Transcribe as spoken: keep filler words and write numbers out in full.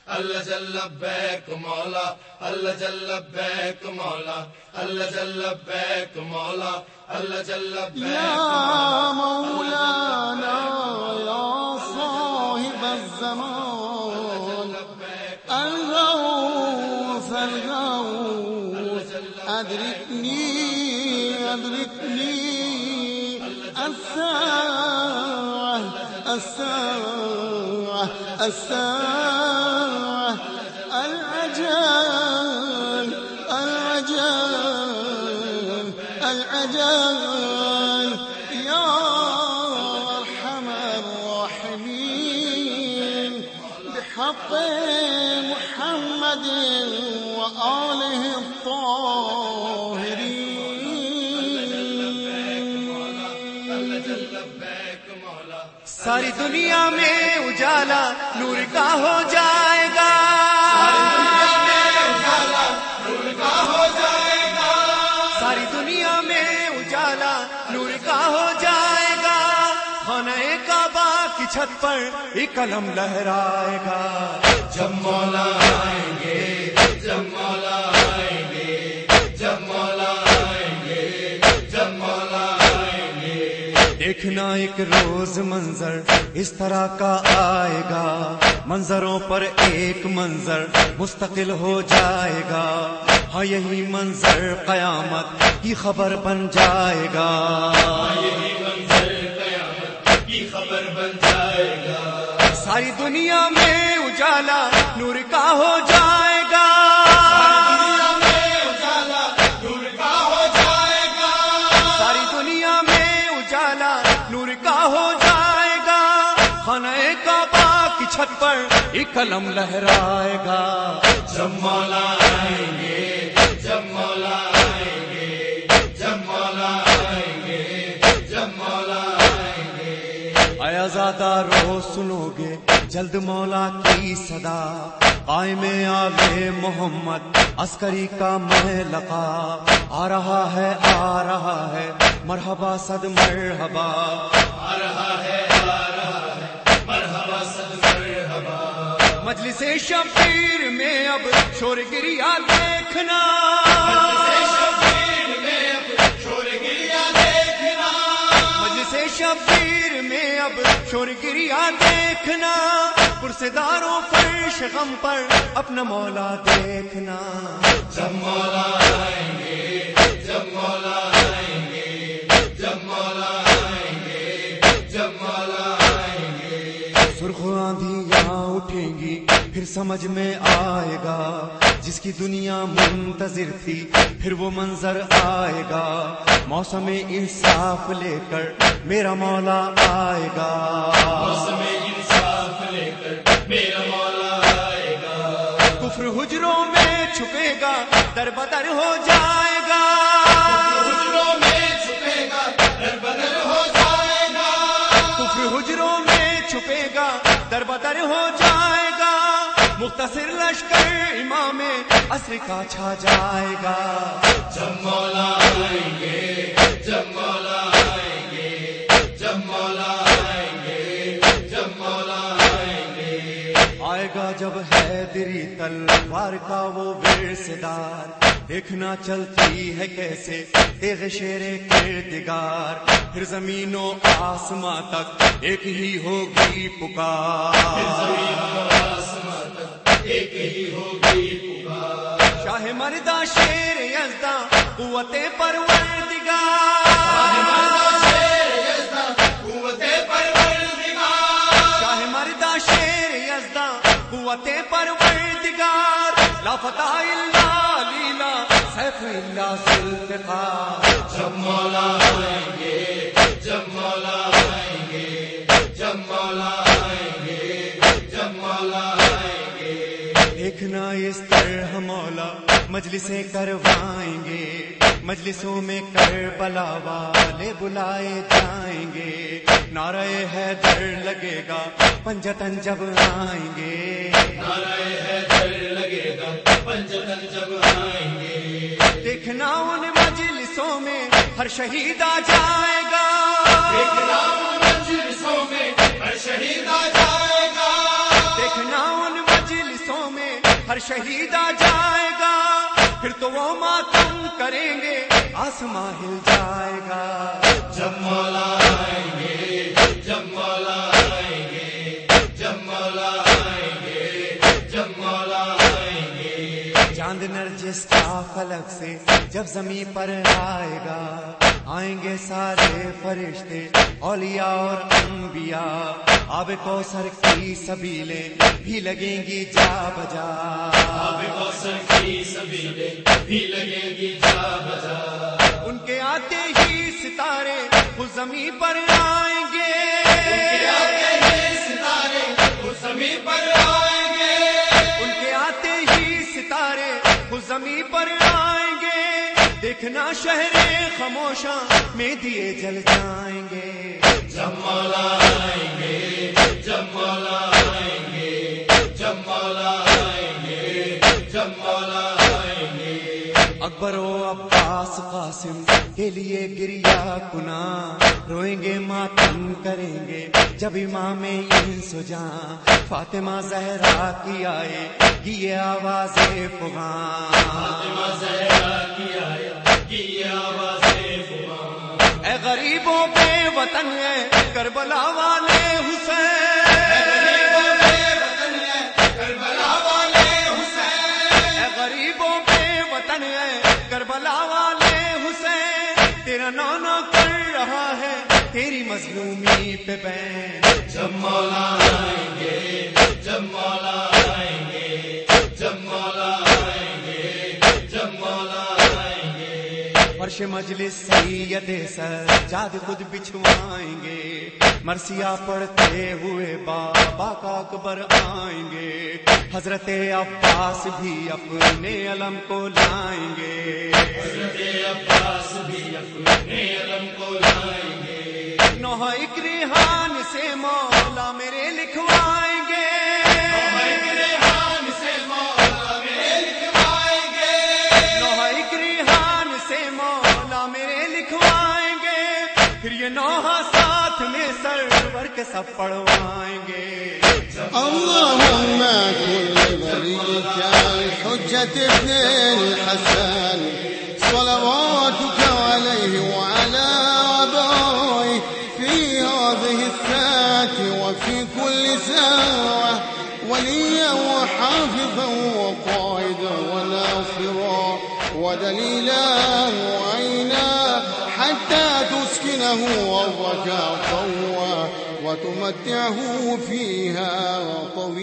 اللہ جل لبیک مولا، اللہ جل لبیک مولا، اللہ جل لبیک مولا، اللہ جل لبیک یا مولانا یا صاحب الزمان الغوث الغوث ادرکنی ادرکنی الساعة الساعة الساعة العجل العجل العجل يا أرحم الراحمين بحق محمد وآله الطاهرين. ساری دنیا میں اجالا نور کا ہو جائے گا، ساری دنیا میں اجالا نور کا ہو جائے گا، خانہ کعبہ کی چھت پر ایک علم لہرائے گا. جب مولا آئیں گے، جب مولا آئیں گے، جب مولا آئیں گے، جب مولا آئیں گے. دیکھنا ایک روز منظر اس طرح کا آئے گا، منظروں پر ایک منظر مستقل ہو جائے گا. ہاں یہی منظر قیامت کی خبر بن جائے گا، یہی منظر قیامت کی خبر بن جائے گا. ساری دنیا میں اجالا نور کا ہو جائے گا، دنیا میں اجالا نور کا ہو جائے گا، ساری دنیا میں اجالا نور کا ہو جائے گا. خانہ کعبہ کی چھت پر ایک علم لہرائے گا. جب مولا آئیں گے، جب مولا آئیں گے، جب مولا آئیں گے، جب مولا آئیں گے. آیا زیادہ رو سنو گے جلد مولا کی صدا، قائم آلِ محمد عسکری کا میں لقا. آ رہا ہے آ رہا ہے مرحبا صد مرحبا، آ رہا ہے آ رہا ہے مرحبا صد مرحبا. مجلس شبیر میں اب شور گریا دیکھنا، شبیر میں اب شور گریا دیکھنا، مجلس شبیر میں اب شور گریا دیکھنا. پرسداروں فرش غم پر اپنا مولا دیکھنا. جب مولا آئیں گے، جب مولا آئیں گے، جب مولا آئیں گے، جب مولا آئیں گے. سرخ آندھی یہاں اٹھیں گی پھر سمجھ میں آئے گا، جس کی دنیا منتظر تھی پھر وہ منظر آئے گا. موسم انصاف لے کر میرا مولا آئے گا، موسم انصاف لے کر میرا مولا آئے گا. کفر حجروں میں چھپے گا در بدر ہو جائے گا، حجروں میں چھپے گا در بدر ہو جائے گا، کفر حجروں میں چھپے گا در بدر ہو جائے گا. مختصر لشکر امام عصر کا چھا جائے گا. جب مولا آئیں گے، جب مولا آئیں گے، جب مولا آئیں گے، جب مولا آئیں گے. آئے گا جب حیدری تلوار کا وہ ورثدار، دیکھنا چلتی ہے کیسے تیغ شیر کردگار. پھر زمین و آسماں تک ایک ہی ہوگی پکار، ایک ہی ہوگی پکار. شاہ مردہ شیر یزداں قوت پروردگار، قوت پروردگار، شاہ مردہ شیر یزداں قوت پروردگار. لا فتح الا لیلا سیف الا ذوالفقار. جب مولا آئیں گے، جب مولا آئیں گے، جب مولا آئیں گے، جب مولا آئیں گے. دیکھنا اس طرح مولا مجلسیں کروائیں گے، مجلسوں میں کربلا والے بلائے جائیں گے. نعرہ حیدر لگے گا پنجتن جب آئیں گے، نعرہ حیدر لگے گا پنجتن جب آئیں گے. دیکھنا ان مجلسوں میں ہر شہید آ جائے گا، دیکھنا ان مجلسوں میں ہر شہید آ جائے گا، دیکھنا ان مجلسوں ہر شہید آ جائے گا، پھر تو وہ ماتم کریں گے، آسماں ہل جائے گا۔ جب مولا آئیں گے، جب مولا آئیں گے، جب مولا آئیں گے، جب مولا آئیں گے۔ چاند نرجس کا فلک سے جب زمین پر آئے گا، آئیں گے سارے فرشتے اولیاء اور انبیاء، آب کوثر کی سبیلیں بھی لگیں گی جا بجا، آب کوثر کی سبیلیں بھی لگیں گی جا بجا۔ ان کے آتے ہی ستارے اس زمین پر آئیں گے، ان کے آتے ہی ستارے اس زمین پر آئیں گے، ان کے آتے ہی ستارے اس زمین پر آئیں گے، دیکھنا شہر خاموشاں میں دیے جل جائیں گے۔ جب مولا آئیں گے، جب مولا آئیں گے، جب مولا آئیں گے، جب مولا آئیں گے۔ اکبر و عباس قاسم کے لیے گریا کنا، روئیں گے ماتم کریں گے جب امام انس و جاں، فاطمہ زہرا کی آئے گی یہ آواز فغاں، فاطمہ زہرا کی آئے گی یہ آواز فغاں۔ اے غریبوں بے وطن ہے کربلا والے حسین، اے غریبوں بے وطن ہے کربلا والے حسین، اے غریبوں بے وطن ہے کربلا والے حسین، تیرا نانا کر رہا ہے تیری مظلومی پہ بین۔ جب مولا آئیں گے، جب مولا آئیں گے، جب مولا آئیں گے، جب مولا آئیں گے۔ فرش مجلس سید سجاد خود بچھوائیں گے، مرثیہ پڑھتے ہوئے بابا کا اکبر آئیں گے، حضرت عباس بھی اپنے علم کو لائیں گے، حضرت عباس بھی اپنے علم کو لائیں گے۔ نوح ایک ریحان سے مولا میرے لکھوائیں گے، نوح ایک ریحان سے مولا میرے لکھوائیں گے، نوح ایک ریحان سے مولا میرے لکھوائیں گے، پھر یہ نوح ساتھ میں سرور کے سب پڑھوائیں گے۔ اللهم كل وليك الحجة ابن الحسن صلواتك عليه وعلى آبائه في هذه الساعة وفي كل ساعة، وليا وحافظا وقائدا وناصرا ودليلا وعينا، حتى تسكنه أرضك طوعا وتمتعه فيها طويلا